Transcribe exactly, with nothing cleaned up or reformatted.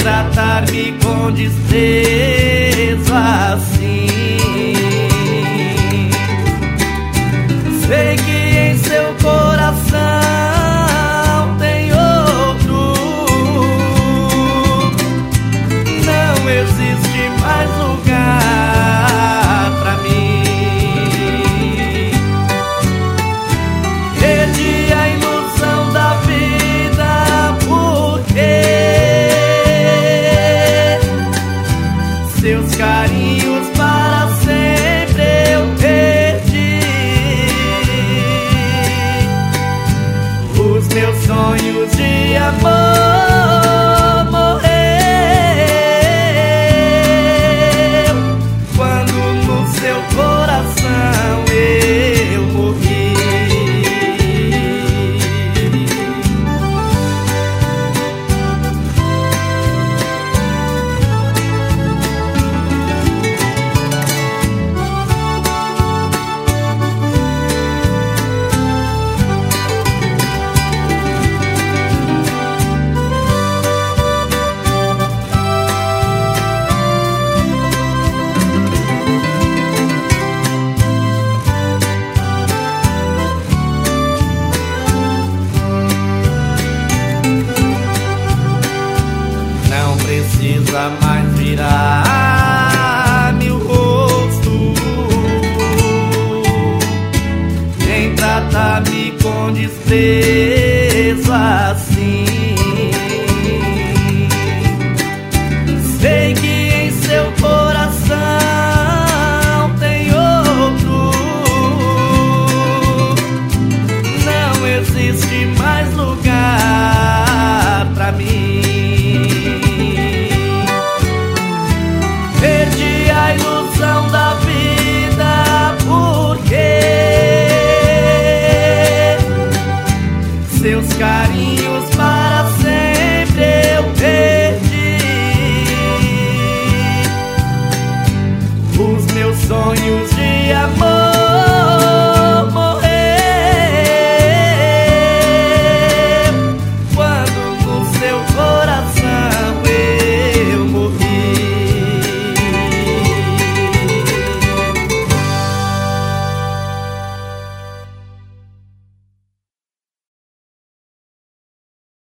tratar-me com desprezo assim. Sei que em seu coração tem outro. Não existe mais lugar pra mim. Perdi a ilusão da vida porque seus carinhos para sempre eu perdi. Os meus sonhos de amor morreu quando no seu coração eu morri. Precisa mais virar meu rosto, nem tratar-me com desprezo.